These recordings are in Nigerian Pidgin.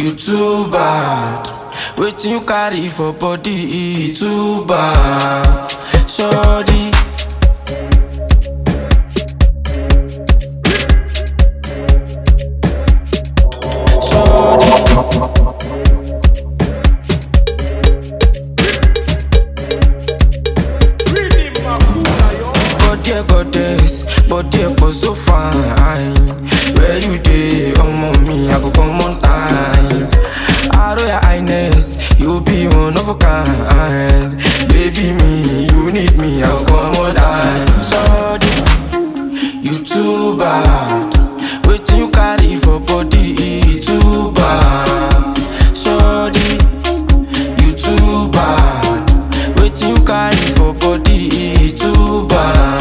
You too bad. Wetin you carry for body, too bad. Shorty. Goddess, body was so fine. Where you dey, me, I go come on time. Royal Highness, you be one of a kind. Baby me, you need me, I go come on time. Sorry, you too bad. Wetin you carry for body, too bad. Sorry, you too bad. Wetin you carry for body, too bad.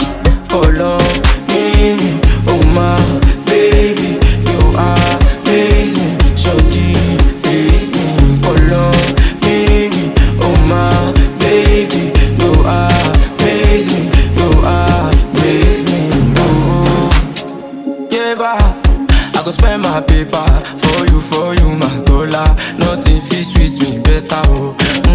I go spend my paper for you, my dollar. Nothing fit sweet me better, oh.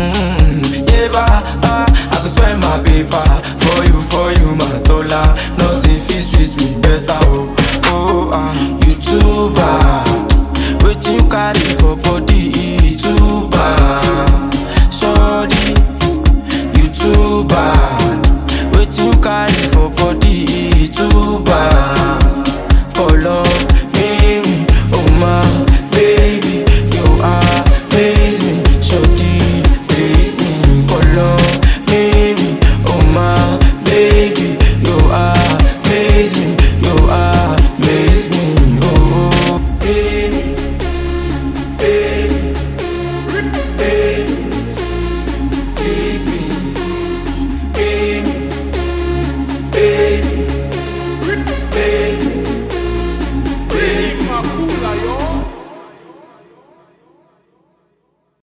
I go spend my paper for you, my dollar. Nothing fit sweet me better, oh. You too bad. Wetin you carry for body, too bad. Shorty, you too bad. Wetin you carry for body, too bad. Baby